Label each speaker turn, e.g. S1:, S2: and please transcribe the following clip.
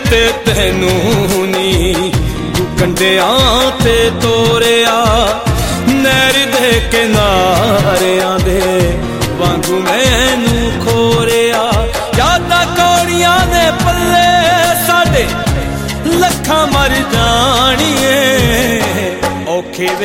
S1: ते तेनू नी कंडियां ते तोरिया नहर दे किनारियां दे वांगू मैनू खोरिया यादां कौड़ियां दे पल्ले साडे लखां मर जाणिए औखे